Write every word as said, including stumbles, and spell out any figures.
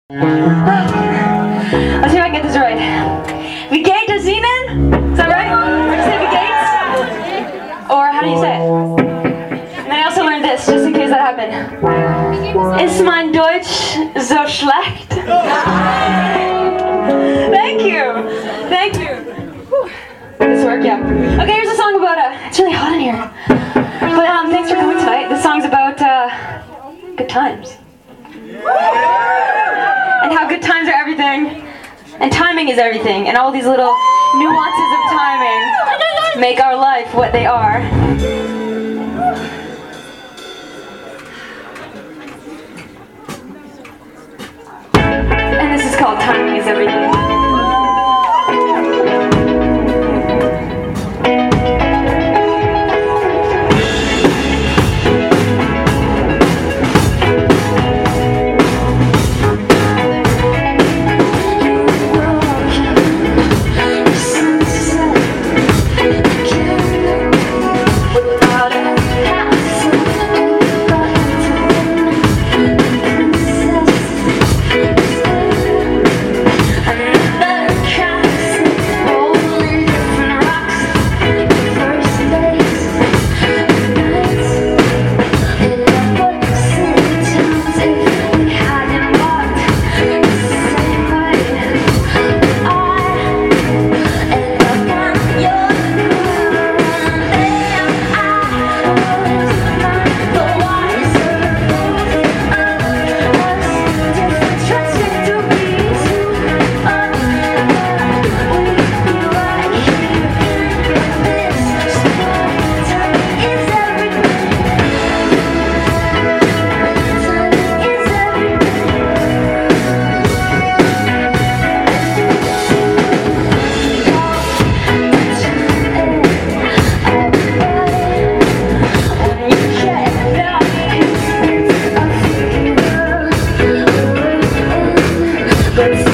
Let's see if I can get this right. Wie geht es Ihnen? Is that right? Or just say wie geht's? Or how do you say it? And then I also learned this, just in case that happened. Ist mein Deutsch so schlecht? Thank you. Thank you. Whew. This work, yeah. Okay, here's a song about, uh, it's really hot in here. But um, thanks for coming tonight. This song's about uh, good times. And how good times are everything, and timing is everything, and all these little nuances of timing make our life what they are. And this is called Timing is Everything. But